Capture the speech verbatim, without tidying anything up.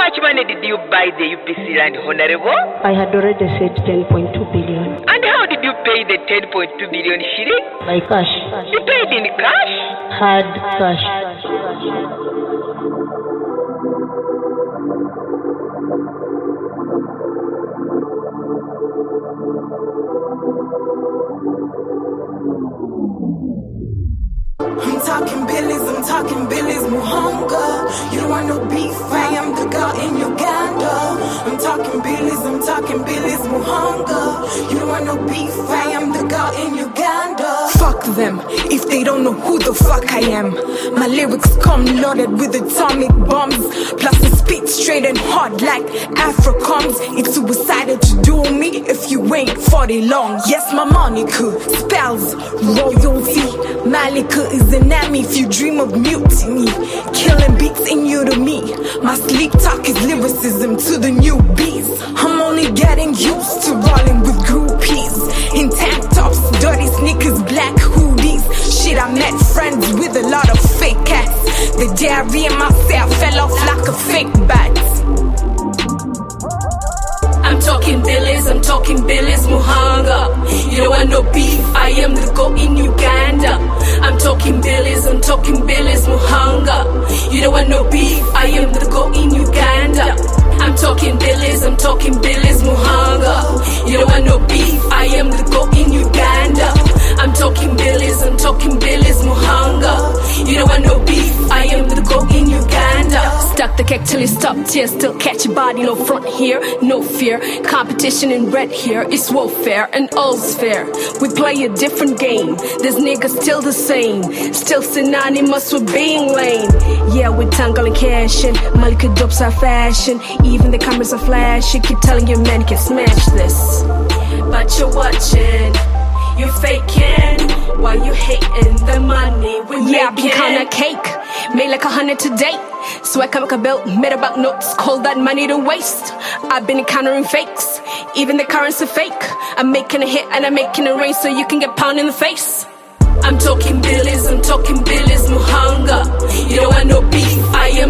much money did you buy the U P C land, Honorable? I had already said ten point two billion. And how did you pay the ten point two billion shilling? By cash. You paid in cash? Hard cash. I'm talking billies, I'm talking billies, Muhanga. You don't want no beef, I am the girl in Uganda. I'm talking billies, I'm talking billies, Muhanga. You don't want no beef, I am the girl in Uganda. Fuck them, if they don't know who the fuck I am. My lyrics come loaded with atomic bombs. Plus I spit straight and hard like Africans. It's suicidal to do me if you ain't forty long. Yes, my Monica spells royalty. Malika is an enemy if you dream of mutiny. Killing beats in you to me. My sleep talk is lyricism to the newbies. I'm only getting used to rolling with groupies. In tank tops, dirty sneakers, black hoodies. Shit, I met friends with a lot of fake cats. The diarrhea in my cell fell off like a fake bat. I'm talking billies, I'm talking billies, Muhanga. You don't want no beef, I am the go in Uganda. I'm talking billies, I'm talking billies, Muhanga. You don't want no beef, I am the go in Uganda. I'm talking billies, I'm talking billies, Muhanga. You don't want no beef, I am the go in Uganda. I'm talking billies, I'm talking billies, Muhanga. You don't want no beef, I am the go in Uganda. Stuck the cake till it stopped here, still catch your body, no front here, no fear. Competition in red here, it's warfare and all's fair. We play a different game, this nigga still the same. Still synonymous with being lame. Yeah, we're tangling cash and Malika dopes are fashion. Even the cameras are flashing, keep telling your man can smash this. But you're watching, you're faking, while you hating the money we yeah, making. Yeah, I be counting cake, made like a hundred today. So I can make a bill, made about notes, call that money to waste. I've been encountering fakes, even the currency fake. I'm making a hit and I'm making a rain so you can get pounded in the face. I'm talking billies, I'm talking billies, Muhanga. You don't want no beef, I am